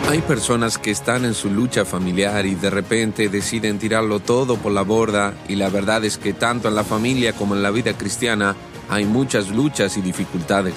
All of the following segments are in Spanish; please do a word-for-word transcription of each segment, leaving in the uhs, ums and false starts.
Hay personas que están en su lucha familiar y de repente deciden tirarlo todo por la borda, y la verdad es que tanto en la familia como en la vida cristiana hay muchas luchas y dificultades.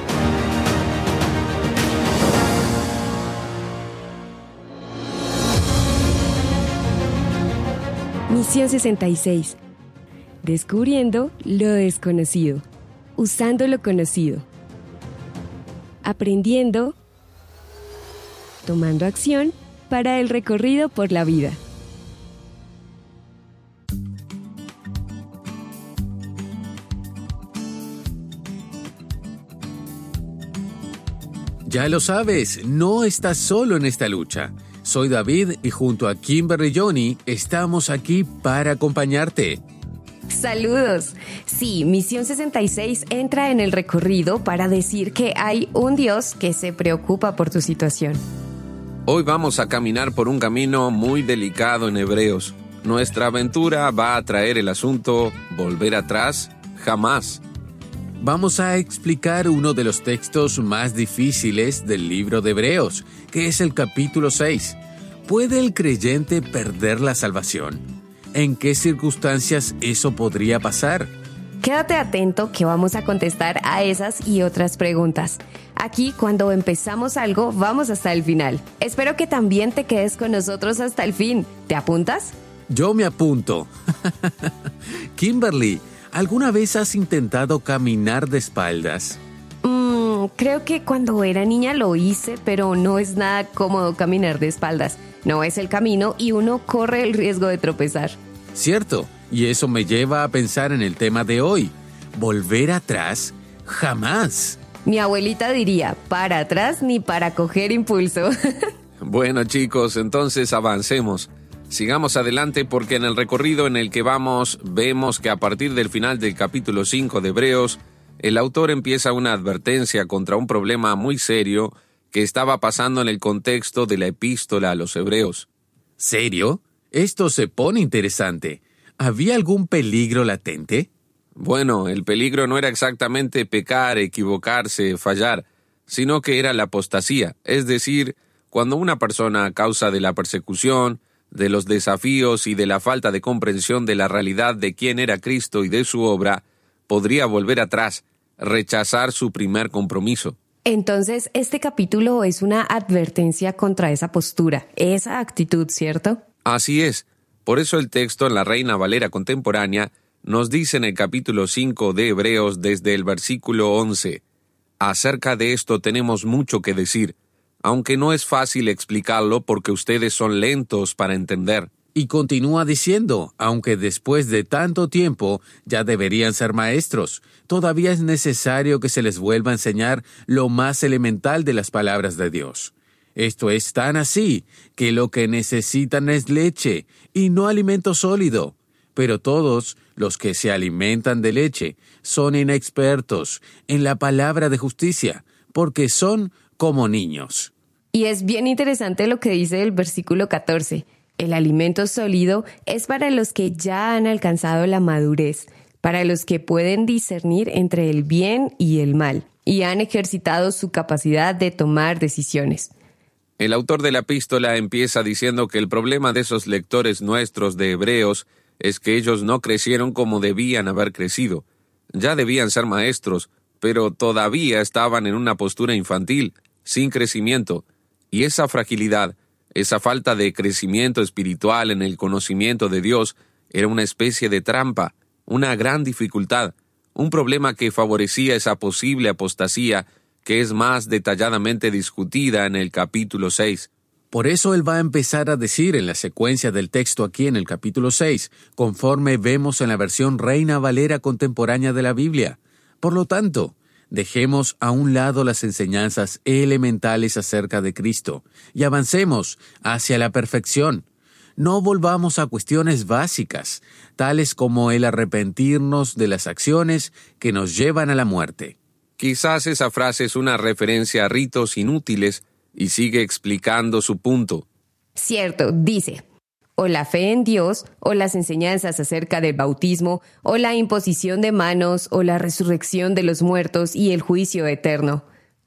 Misión sesenta y seis. Descubriendo lo desconocido, usando lo conocido, aprendiendo, tomando acción para el recorrido por la vida. Ya lo sabes, no estás solo en esta lucha. Soy David y junto a Kimberly y Johnny estamos aquí para acompañarte. ¡Saludos! Sí, Misión sesenta y seis entra en el recorrido para decir que hay un Dios que se preocupa por tu situación. Hoy vamos a caminar por un camino muy delicado en Hebreos. Nuestra aventura va a traer el asunto volver atrás jamás. Vamos a explicar uno de los textos más difíciles del libro de Hebreos, que es el capítulo seis. ¿Puede el creyente perder la salvación? ¿En qué circunstancias eso podría pasar? Quédate atento que vamos a contestar a esas y otras preguntas. Aquí, cuando empezamos algo, vamos hasta el final. Espero que también te quedes con nosotros hasta el fin. ¿Te apuntas? Yo me apunto. Kimberly, ¿alguna vez has intentado caminar de espaldas? Mm, creo que cuando era niña lo hice, pero no es nada cómodo caminar de espaldas. No es el camino y uno corre el riesgo de tropezar. Cierto, y eso me lleva a pensar en el tema de hoy. ¿Volver atrás? ¡Jamás! Mi abuelita diría, para atrás ni para coger impulso. Bueno, chicos, entonces avancemos. Sigamos adelante porque en el recorrido en el que vamos vemos que a partir del final del capítulo cinco de Hebreos, el autor empieza una advertencia contra un problema muy serio que estaba pasando en el contexto de la epístola a los Hebreos. ¿Serio? Esto se pone interesante. ¿Había algún peligro latente? Bueno, el peligro no era exactamente pecar, equivocarse, fallar, sino que era la apostasía, es decir, cuando una persona a causa de la persecución, de los desafíos y de la falta de comprensión de la realidad de quién era Cristo y de su obra, podría volver atrás, rechazar su primer compromiso. Entonces, este capítulo es una advertencia contra esa postura, esa actitud, ¿cierto? Así es. Por eso el texto en la Reina Valera contemporánea nos dice en el capítulo cinco de Hebreos desde el versículo once, acerca de esto tenemos mucho que decir, aunque no es fácil explicarlo porque ustedes son lentos para entender. Y continúa diciendo, aunque después de tanto tiempo ya deberían ser maestros, todavía es necesario que se les vuelva a enseñar lo más elemental de las palabras de Dios. Esto es tan así que lo que necesitan es leche y no alimento sólido. Pero todos los que se alimentan de leche son inexpertos en la palabra de justicia, porque son como niños. Y es bien interesante lo que dice el versículo catorce. El alimento sólido es para los que ya han alcanzado la madurez, para los que pueden discernir entre el bien y el mal, y han ejercitado su capacidad de tomar decisiones. El autor de la epístola empieza diciendo que el problema de esos lectores nuestros de Hebreos es que ellos no crecieron como debían haber crecido. Ya debían ser maestros, pero todavía estaban en una postura infantil, sin crecimiento, y esa fragilidad, esa falta de crecimiento espiritual en el conocimiento de Dios, era una especie de trampa, una gran dificultad, un problema que favorecía esa posible apostasía que es más detalladamente discutida en el capítulo seis. Por eso él va a empezar a decir en la secuencia del texto aquí en el capítulo seis, conforme vemos en la versión Reina Valera contemporánea de la Biblia. Por lo tanto, dejemos a un lado las enseñanzas elementales acerca de Cristo y avancemos hacia la perfección. No volvamos a cuestiones básicas, tales como el arrepentirnos de las acciones que nos llevan a la muerte. Quizás esa frase es una referencia a ritos inútiles y sigue explicando su punto. Cierto, dice, o la fe en Dios, o las enseñanzas acerca del bautismo, o la imposición de manos, o la resurrección de los muertos y el juicio eterno.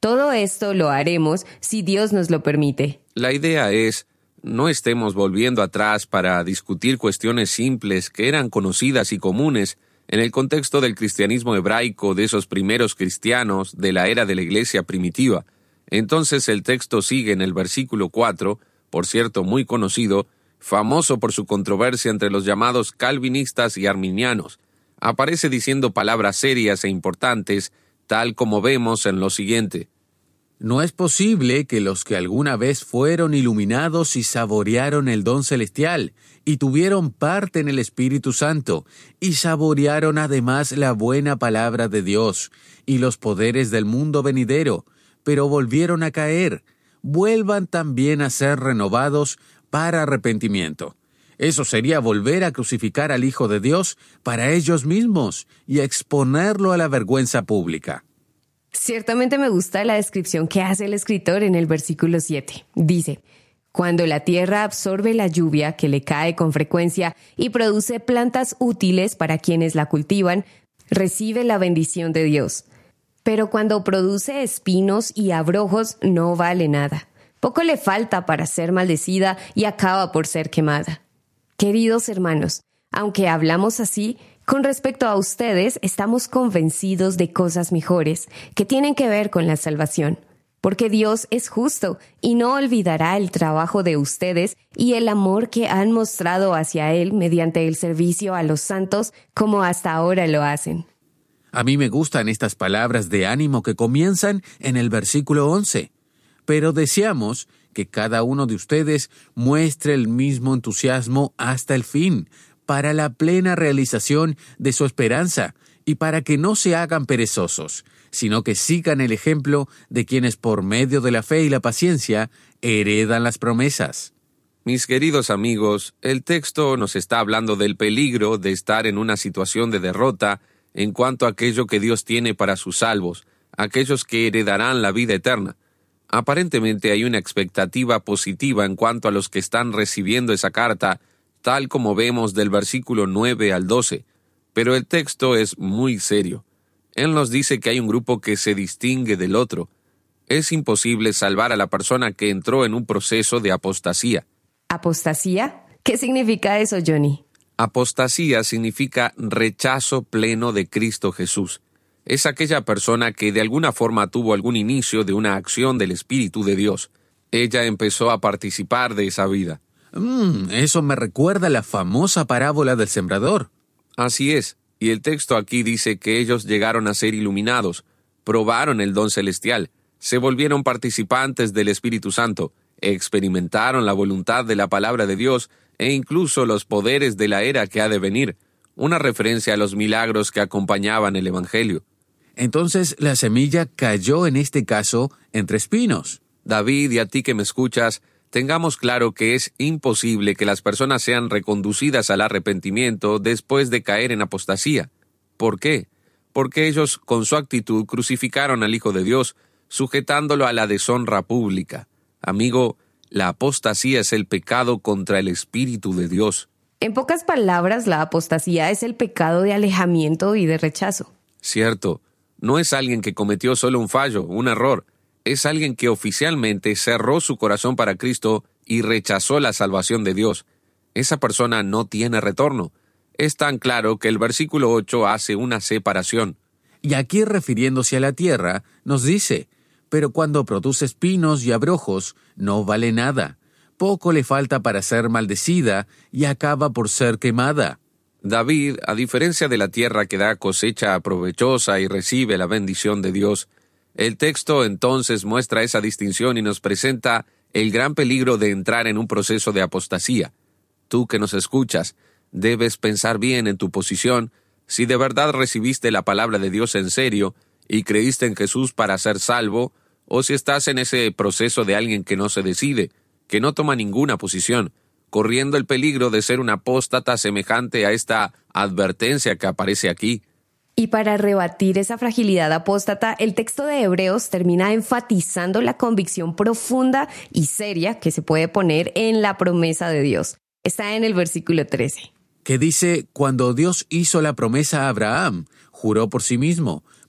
Todo esto lo haremos si Dios nos lo permite. La idea es, no estemos volviendo atrás para discutir cuestiones simples que eran conocidas y comunes en el contexto del cristianismo hebraico de esos primeros cristianos de la era de la iglesia primitiva. Entonces el texto sigue en el versículo cuatro, por cierto muy conocido, famoso por su controversia entre los llamados calvinistas y arminianos. Aparece diciendo palabras serias e importantes, tal como vemos en lo siguiente. No es posible que los que alguna vez fueron iluminados y saborearon el don celestial, y tuvieron parte en el Espíritu Santo, y saborearon además la buena palabra de Dios, y los poderes del mundo venidero, pero volvieron a caer, vuelvan también a ser renovados para arrepentimiento. Eso sería volver a crucificar al Hijo de Dios para ellos mismos y a exponerlo a la vergüenza pública. Ciertamente me gusta la descripción que hace el escritor en el versículo siete. Dice, cuando la tierra absorbe la lluvia que le cae con frecuencia y produce plantas útiles para quienes la cultivan, recibe la bendición de Dios. Pero cuando produce espinos y abrojos no vale nada. Poco le falta para ser maldecida y acaba por ser quemada. Queridos hermanos, aunque hablamos así, con respecto a ustedes, estamos convencidos de cosas mejores que tienen que ver con la salvación, porque Dios es justo y no olvidará el trabajo de ustedes y el amor que han mostrado hacia Él mediante el servicio a los santos como hasta ahora lo hacen. A mí me gustan estas palabras de ánimo que comienzan en el versículo once, pero deseamos que cada uno de ustedes muestre el mismo entusiasmo hasta el fin, para la plena realización de su esperanza y para que no se hagan perezosos, sino que sigan el ejemplo de quienes por medio de la fe y la paciencia heredan las promesas. Mis queridos amigos, el texto nos está hablando del peligro de estar en una situación de derrota en cuanto a aquello que Dios tiene para sus salvos, aquellos que heredarán la vida eterna. Aparentemente hay una expectativa positiva en cuanto a los que están recibiendo esa carta, tal como vemos del versículo nueve al doce, pero el texto es muy serio. Él nos dice que hay un grupo que se distingue del otro. Es imposible salvar a la persona que entró en un proceso de apostasía. ¿Apostasía? ¿Qué significa eso, Johnny? Apostasía significa rechazo pleno de Cristo Jesús. Es aquella persona que de alguna forma tuvo algún inicio de una acción del Espíritu de Dios. Ella empezó a participar de esa vida. Mm, eso me recuerda a la famosa parábola del sembrador. Así es, y el texto aquí dice que ellos llegaron a ser iluminados, probaron el don celestial, se volvieron participantes del Espíritu Santo, experimentaron la voluntad de la palabra de Dios e incluso los poderes de la era que ha de venir, una referencia a los milagros que acompañaban el Evangelio. Entonces la semilla cayó en este caso entre espinos. David, y a ti que me escuchas, tengamos claro que es imposible que las personas sean reconducidas al arrepentimiento después de caer en apostasía. ¿Por qué? Porque ellos, con su actitud, crucificaron al Hijo de Dios, sujetándolo a la deshonra pública. Amigo, la apostasía es el pecado contra el Espíritu de Dios. En pocas palabras, la apostasía es el pecado de alejamiento y de rechazo. Cierto, no es alguien que cometió solo un fallo, un error. Es alguien que oficialmente cerró su corazón para Cristo y rechazó la salvación de Dios. Esa persona no tiene retorno. Es tan claro que el versículo ocho hace una separación. Y aquí, refiriéndose a la tierra, nos dice, pero cuando produce espinos y abrojos, no vale nada. Poco le falta para ser maldecida y acaba por ser quemada. David, a diferencia de la tierra que da cosecha provechosa y recibe la bendición de Dios, el texto entonces muestra esa distinción y nos presenta el gran peligro de entrar en un proceso de apostasía. Tú que nos escuchas, debes pensar bien en tu posición, si de verdad recibiste la palabra de Dios en serio y creíste en Jesús para ser salvo, o si estás en ese proceso de alguien que no se decide, que no toma ninguna posición, corriendo el peligro de ser un apóstata semejante a esta advertencia que aparece aquí. Y para rebatir esa fragilidad apóstata, el texto de Hebreos termina enfatizando la convicción profunda y seria que se puede poner en la promesa de Dios. Está en el versículo trece. Que dice, cuando Dios hizo la promesa a Abraham, juró por sí mismo,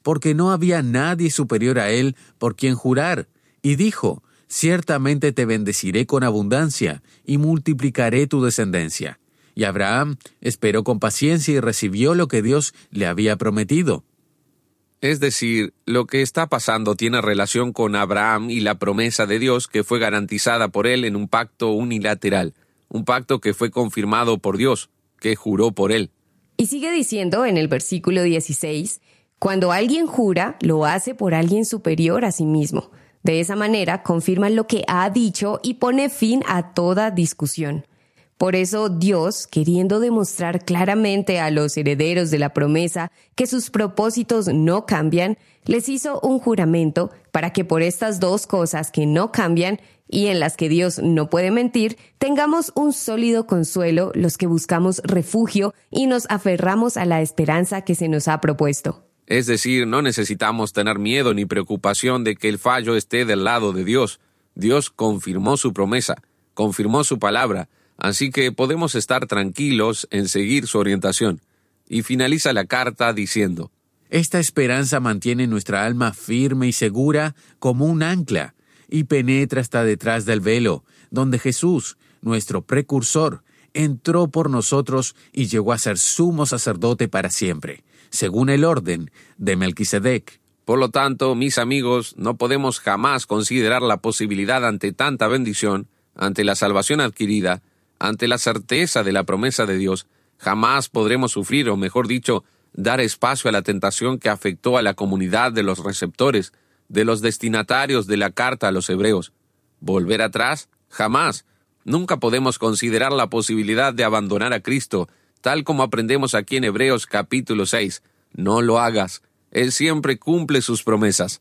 porque no había nadie superior a él por quien jurar, y dijo: ciertamente te bendeciré con abundancia, y multiplicaré tu descendencia. Y Abraham esperó con paciencia y recibió lo que Dios le había prometido. Es decir, lo que está pasando tiene relación con Abraham y la promesa de Dios que fue garantizada por él en un pacto unilateral, un pacto que fue confirmado por Dios, que juró por él. Y sigue diciendo en el versículo dieciséis, cuando alguien jura, lo hace por alguien superior a sí mismo. De esa manera confirma lo que ha dicho y pone fin a toda discusión. Por eso Dios, queriendo demostrar claramente a los herederos de la promesa que sus propósitos no cambian, les hizo un juramento para que por estas dos cosas que no cambian y en las que Dios no puede mentir, tengamos un sólido consuelo los que buscamos refugio y nos aferramos a la esperanza que se nos ha propuesto. Es decir, no necesitamos tener miedo ni preocupación de que el fallo esté del lado de Dios. Dios confirmó su promesa, confirmó su palabra, así que podemos estar tranquilos en seguir su orientación. Y finaliza la carta diciendo: esta esperanza mantiene nuestra alma firme y segura como un ancla, y penetra hasta detrás del velo, donde Jesús, nuestro precursor, entró por nosotros y llegó a ser sumo sacerdote para siempre, según el orden de Melquisedec. Por lo tanto, mis amigos, no podemos jamás considerar la posibilidad ante tanta bendición, ante la salvación adquirida, ante la certeza de la promesa de Dios, jamás podremos sufrir, o mejor dicho, dar espacio a la tentación que afectó a la comunidad de los receptores, de los destinatarios de la carta a los hebreos. ¿Volver atrás? Jamás. Nunca podemos considerar la posibilidad de abandonar a Cristo, tal como aprendemos aquí en Hebreos capítulo seis. No lo hagas. Él siempre cumple sus promesas.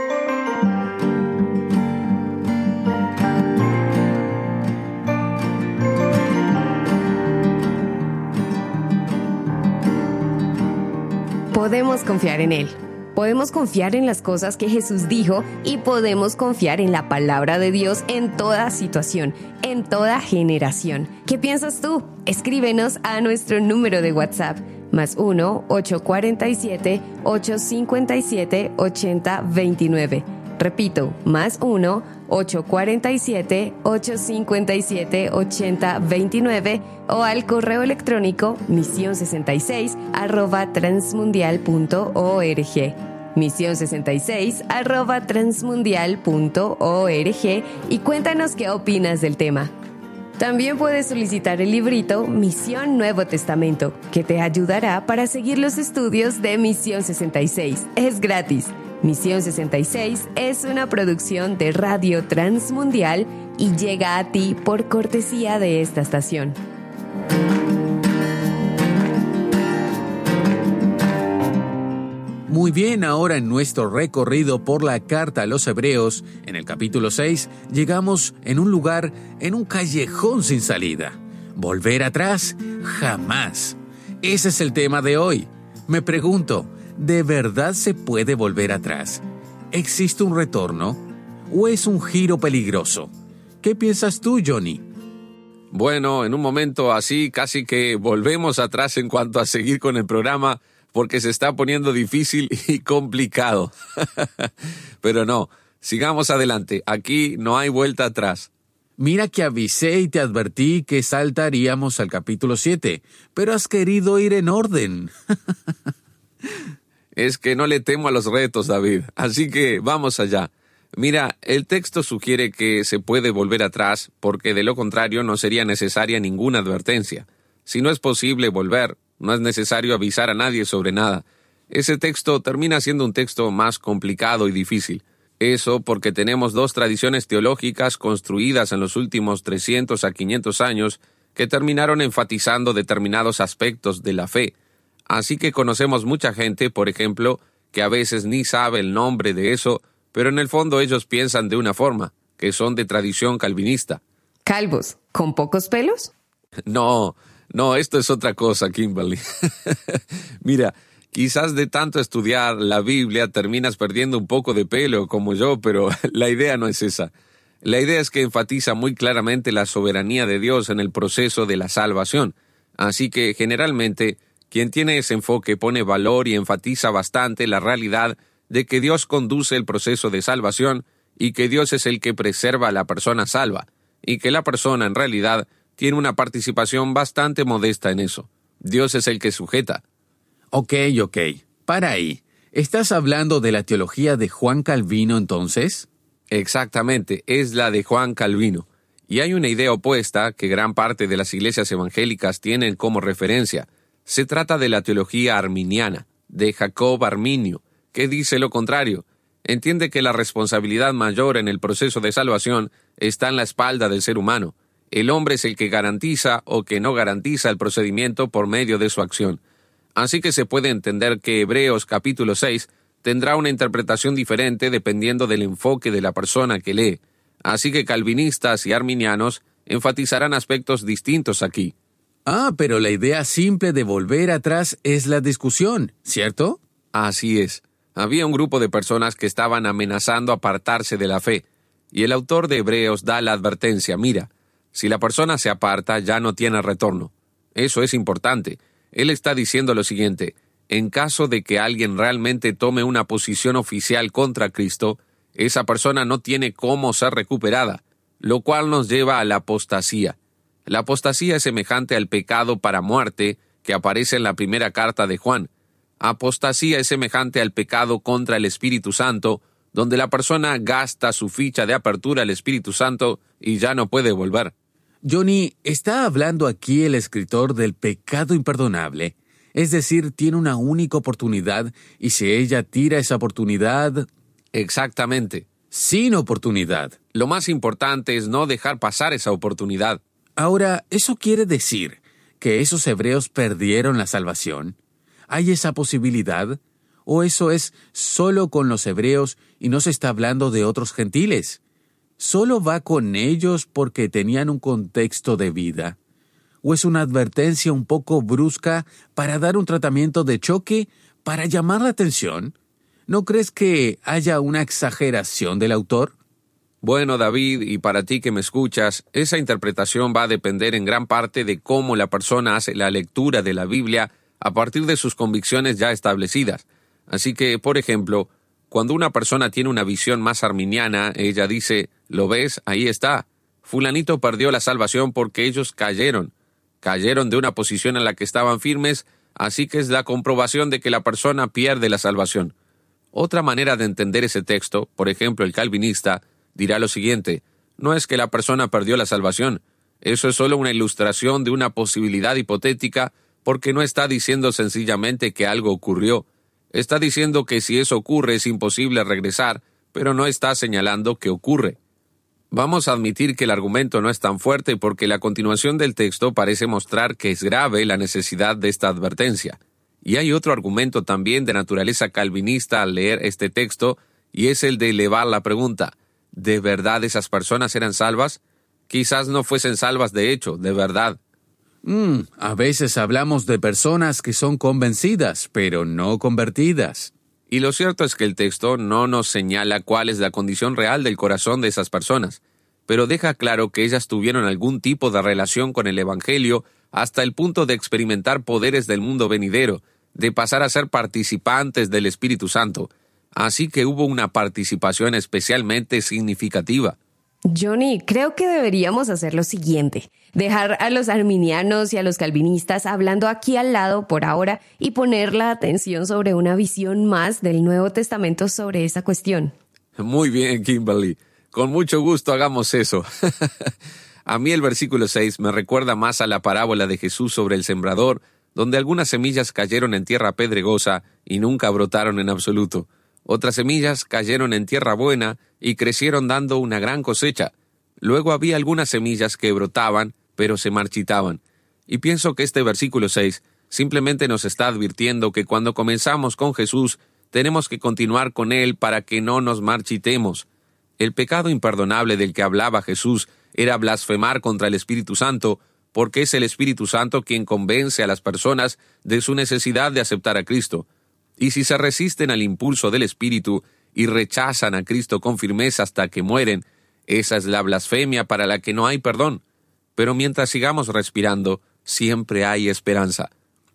Podemos confiar en Él. Podemos confiar en las cosas que Jesús dijo y podemos confiar en la palabra de Dios en toda situación, en toda generación. ¿Qué piensas tú? Escríbenos a nuestro número de WhatsApp, más uno ocho cuatro siete, ocho cinco siete, ocho cero dos nueve. Repito, más uno ocho cuatro siete, ocho cinco siete, ocho cero dos nueve o al correo electrónico misión sesenta y seis arroba transmundial punto org. misión sesenta y seis arroba transmundial punto org y cuéntanos qué opinas del tema. También puedes solicitar el librito Misión Nuevo Testamento, que te ayudará para seguir los estudios de Misión sesenta y seis. Es gratis. Misión sesenta y seis es una producción de Radio Transmundial y llega a ti por cortesía de esta estación. Muy bien, ahora en nuestro recorrido por la carta a los Hebreos, en el capítulo seis, llegamos en un lugar, en un callejón sin salida. ¿Volver atrás? Jamás. Ese es el tema de hoy. Me pregunto, ¿de verdad se puede volver atrás? ¿Existe un retorno? ¿O es un giro peligroso? ¿Qué piensas tú, Johnny? Bueno, en un momento así casi que volvemos atrás en cuanto a seguir con el programa, porque se está poniendo difícil y complicado. Pero no, sigamos adelante. Aquí no hay vuelta atrás. Mira que avisé y te advertí que saltaríamos al capítulo siete, pero has querido ir en orden. Es que no le temo a los retos, David. Así que vamos allá. Mira, el texto sugiere que se puede volver atrás, porque de lo contrario no sería necesaria ninguna advertencia. Si no es posible volver, no es necesario avisar a nadie sobre nada. Ese texto termina siendo un texto más complicado y difícil. Eso porque tenemos dos tradiciones teológicas construidas en los últimos trescientos a quinientos años que terminaron enfatizando determinados aspectos de la fe. Así que conocemos mucha gente, por ejemplo, que a veces ni sabe el nombre de eso, pero en el fondo ellos piensan de una forma, que son de tradición calvinista. ¿Calvos? ¿Con pocos pelos? No, no, esto es otra cosa, Kimberly. Mira, quizás de tanto estudiar la Biblia terminas perdiendo un poco de pelo como yo, pero la idea no es esa. La idea es que enfatiza muy claramente la soberanía de Dios en el proceso de la salvación. Así que generalmente Quien tiene ese enfoque pone valor y enfatiza bastante la realidad de que Dios conduce el proceso de salvación y que Dios es el que preserva a la persona salva, y que la persona en realidad tiene una participación bastante modesta en eso. Dios es el que sujeta. Ok, ok. Para ahí. ¿Estás hablando de la teología de Juan Calvino entonces? Exactamente, es la de Juan Calvino. Y hay una idea opuesta que gran parte de las iglesias evangélicas tienen como referencia. Se trata de la teología arminiana, de Jacob Arminio, que dice lo contrario. Entiende que la responsabilidad mayor en el proceso de salvación está en la espalda del ser humano. El hombre es el que garantiza o que no garantiza el procedimiento por medio de su acción. Así que se puede entender que Hebreos capítulo seis tendrá una interpretación diferente dependiendo del enfoque de la persona que lee. Así que calvinistas y arminianos enfatizarán aspectos distintos aquí. Ah, pero la idea simple de volver atrás es la discusión, ¿cierto? Así es. Había un grupo de personas que estaban amenazando apartarse de la fe, y el autor de Hebreos da la advertencia, mira, si la persona se aparta ya no tiene retorno. Eso es importante. Él está diciendo lo siguiente, en caso de que alguien realmente tome una posición oficial contra Cristo, esa persona no tiene cómo ser recuperada, lo cual nos lleva a la apostasía. La apostasía es semejante al pecado para muerte que aparece en la primera carta de Juan. Apostasía es semejante al pecado contra el Espíritu Santo, donde la persona gasta su ficha de apertura al Espíritu Santo y ya no puede volver. Johnny, ¿está hablando aquí el escritor del pecado imperdonable? Es decir, tiene una única oportunidad y si ella tira esa oportunidad... Exactamente. Sin oportunidad. Lo más importante es no dejar pasar esa oportunidad. Ahora, ¿eso quiere decir que esos hebreos perdieron la salvación? ¿Hay esa posibilidad? ¿O eso es solo con los hebreos y no se está hablando de otros gentiles? ¿Solo va con ellos porque tenían un contexto de vida? ¿O es una advertencia un poco brusca para dar un tratamiento de choque, para llamar la atención? ¿No crees que haya una exageración del autor? Bueno, David, y para ti que me escuchas, esa interpretación va a depender en gran parte de cómo la persona hace la lectura de la Biblia a partir de sus convicciones ya establecidas. Así que, por ejemplo, cuando una persona tiene una visión más arminiana, ella dice, ¿lo ves? Ahí está. Fulanito perdió la salvación porque ellos cayeron. Cayeron de una posición en la que estaban firmes, así que es la comprobación de que la persona pierde la salvación. Otra manera de entender ese texto, por ejemplo, el calvinista, dirá lo siguiente, no es que la persona perdió la salvación, eso es solo una ilustración de una posibilidad hipotética porque no está diciendo sencillamente que algo ocurrió. Está diciendo que si eso ocurre es imposible regresar, pero no está señalando que ocurre. Vamos a admitir que el argumento no es tan fuerte porque la continuación del texto parece mostrar que es grave la necesidad de esta advertencia. Y hay otro argumento también de naturaleza calvinista al leer este texto, y es el de elevar la pregunta, ¿de verdad esas personas eran salvas? Quizás no fuesen salvas de hecho, de verdad. Mm, a veces hablamos de personas que son convencidas, pero no convertidas. Y lo cierto es que el texto no nos señala cuál es la condición real del corazón de esas personas, pero deja claro que ellas tuvieron algún tipo de relación con el Evangelio hasta el punto de experimentar poderes del mundo venidero, de pasar a ser participantes del Espíritu Santo. Así que hubo una participación especialmente significativa. Johnny, creo que deberíamos hacer lo siguiente. Dejar a los arminianos y a los calvinistas hablando aquí al lado por ahora y poner la atención sobre una visión más del Nuevo Testamento sobre esa cuestión. Muy bien, Kimberly. Con mucho gusto hagamos eso. A mí el versículo seis me recuerda más a la parábola de Jesús sobre el sembrador, donde algunas semillas cayeron en tierra pedregosa y nunca brotaron en absoluto. Otras semillas cayeron en tierra buena y crecieron dando una gran cosecha. Luego había algunas semillas que brotaban, pero se marchitaban. Y pienso que este versículo seis simplemente nos está advirtiendo que cuando comenzamos con Jesús, tenemos que continuar con Él para que no nos marchitemos. El pecado imperdonable del que hablaba Jesús era blasfemar contra el Espíritu Santo, porque es el Espíritu Santo quien convence a las personas de su necesidad de aceptar a Cristo. Y si se resisten al impulso del Espíritu y rechazan a Cristo con firmeza hasta que mueren, esa es la blasfemia para la que no hay perdón. Pero mientras sigamos respirando, siempre hay esperanza.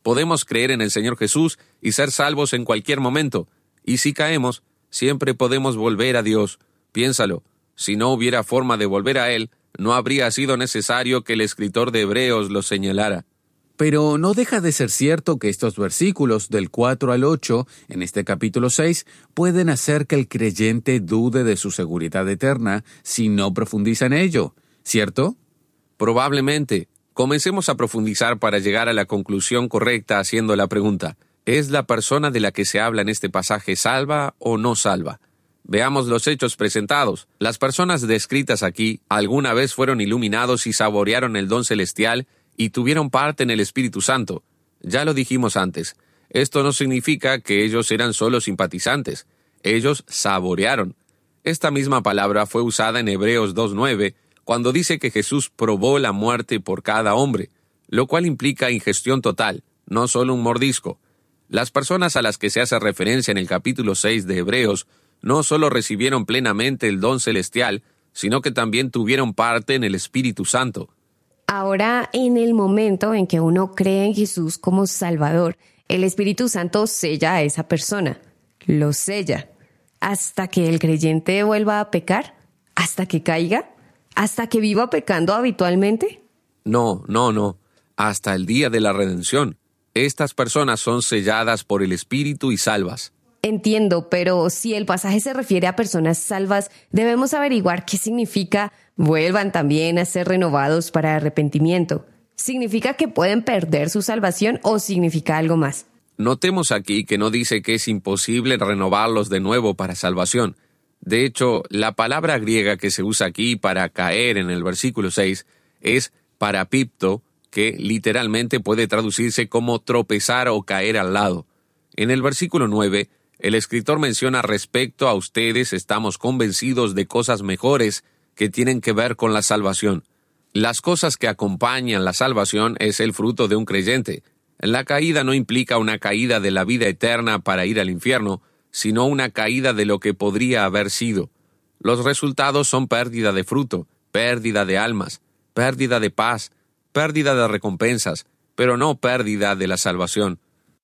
Podemos creer en el Señor Jesús y ser salvos en cualquier momento. Y si caemos, siempre podemos volver a Dios. Piénsalo, si no hubiera forma de volver a Él, no habría sido necesario que el escritor de Hebreos lo señalara. Pero no deja de ser cierto que estos versículos del cuatro al ocho, en este capítulo seis, pueden hacer que el creyente dude de su seguridad eterna si no profundiza en ello, ¿cierto? Probablemente. Comencemos a profundizar para llegar a la conclusión correcta haciendo la pregunta: ¿es la persona de la que se habla en este pasaje salva o no salva? Veamos los hechos presentados. Las personas descritas aquí alguna vez fueron iluminados y saborearon el don celestial y tuvieron parte en el Espíritu Santo. Ya lo dijimos antes. Esto no significa que ellos eran solo simpatizantes. Ellos saborearon. Esta misma palabra fue usada en Hebreos dos nueve, cuando dice que Jesús probó la muerte por cada hombre, lo cual implica ingestión total, no solo un mordisco. Las personas a las que se hace referencia en el capítulo seis de Hebreos no solo recibieron plenamente el don celestial, sino que también tuvieron parte en el Espíritu Santo. Ahora, en el momento en que uno cree en Jesús como Salvador, el Espíritu Santo sella a esa persona, lo sella, hasta que el creyente vuelva a pecar, hasta que caiga, hasta que viva pecando habitualmente. No, no, no, hasta el día de la redención. Estas personas son selladas por el Espíritu y salvas. Entiendo, pero si el pasaje se refiere a personas salvas, debemos averiguar qué significa vuelvan también a ser renovados para arrepentimiento. ¿Significa que pueden perder su salvación o significa algo más? Notemos aquí que no dice que es imposible renovarlos de nuevo para salvación. De hecho, la palabra griega que se usa aquí para caer en el versículo seis es parapipto, que literalmente puede traducirse como tropezar o caer al lado. En el versículo nueve, el escritor menciona: respecto a ustedes estamos convencidos de cosas mejores que tienen que ver con la salvación. Las cosas que acompañan la salvación es el fruto de un creyente. La caída no implica una caída de la vida eterna para ir al infierno, sino una caída de lo que podría haber sido. Los resultados son pérdida de fruto, pérdida de almas, pérdida de paz, pérdida de recompensas, pero no pérdida de la salvación.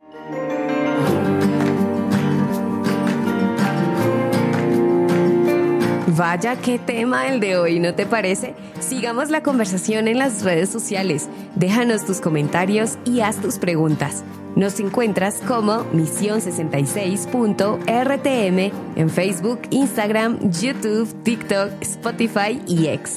Vaya qué tema el de hoy, ¿no te parece? Sigamos la conversación en las redes sociales. Déjanos tus comentarios y haz tus preguntas. Nos encuentras como misión sesenta y seis punto R T M en Facebook, Instagram, YouTube, TikTok, Spotify y X.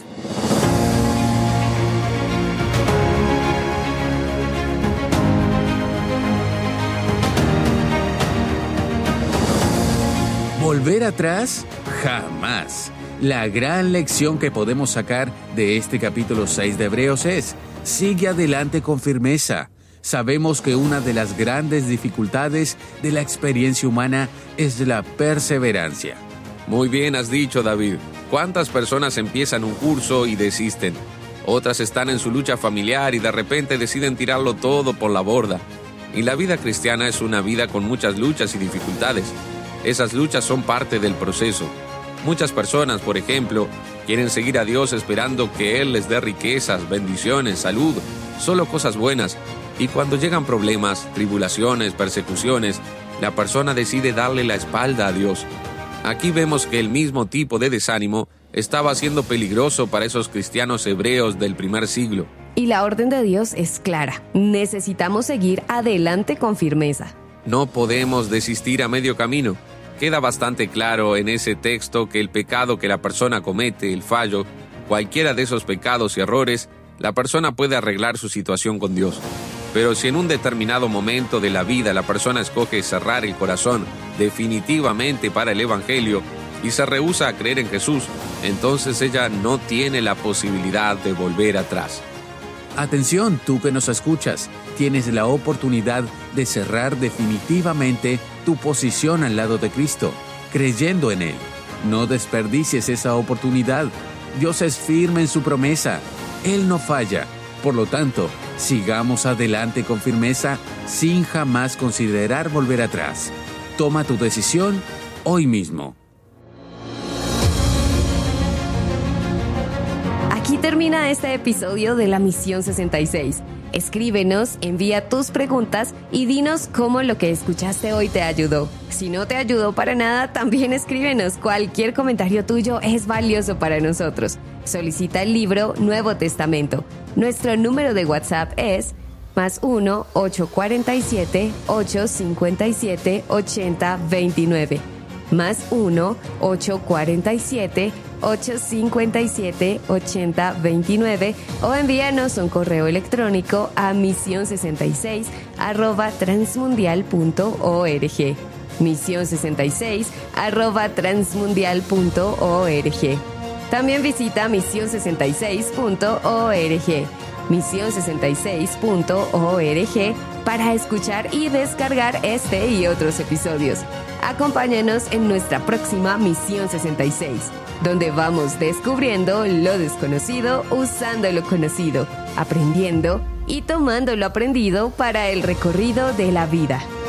¿Volver atrás? Jamás. La gran lección que podemos sacar de este capítulo seis de Hebreos es: sigue adelante con firmeza. Sabemos que una de las grandes dificultades de la experiencia humana es la perseverancia. Muy bien has dicho, David. ¿Cuántas personas empiezan un curso y desisten? Otras están en su lucha familiar y de repente deciden tirarlo todo por la borda. Y la vida cristiana es una vida con muchas luchas y dificultades. Esas luchas son parte del proceso. Muchas personas, por ejemplo, quieren seguir a Dios esperando que Él les dé riquezas, bendiciones, salud, solo cosas buenas. Y cuando llegan problemas, tribulaciones, persecuciones, la persona decide darle la espalda a Dios. Aquí vemos que el mismo tipo de desánimo estaba siendo peligroso para esos cristianos hebreos del primer siglo. Y la orden de Dios es clara. Necesitamos seguir adelante con firmeza. No podemos desistir a medio camino. Queda bastante claro en ese texto que el pecado que la persona comete, el fallo, cualquiera de esos pecados y errores, la persona puede arreglar su situación con Dios. Pero si en un determinado momento de la vida la persona escoge cerrar el corazón definitivamente para el Evangelio y se rehúsa a creer en Jesús, entonces ella no tiene la posibilidad de volver atrás. Atención, tú que nos escuchas, tienes la oportunidad de cerrar definitivamente tu posición al lado de Cristo, creyendo en Él. No desperdicies esa oportunidad. Dios es firme en su promesa. Él no falla. Por lo tanto, sigamos adelante con firmeza sin jamás considerar volver atrás. Toma tu decisión hoy mismo. Aquí termina este episodio de la Misión sesenta y seis. Escríbenos, envía tus preguntas y dinos cómo lo que escuchaste hoy te ayudó. Si no te ayudó para nada, también escríbenos. Cualquier comentario tuyo es valioso para nosotros. Solicita el libro Nuevo Testamento. Nuestro número de WhatsApp es más uno ocho cuatro siete ocho cinco siete ocho cero dos nueve. Más uno ocho cuatro siete ocho cinco siete ocho cero dos nueve o envíanos un correo electrónico a misión sesenta y seis arroba transmundial punto org. misión sesenta y seis arroba transmundial punto org. También visita misión sesenta y seis punto org. misión sesenta y seis punto org para escuchar y descargar este y otros episodios. Acompáñanos en nuestra próxima Misión sesenta y seis, donde vamos descubriendo lo desconocido usando lo conocido, aprendiendo y tomando lo aprendido para el recorrido de la vida.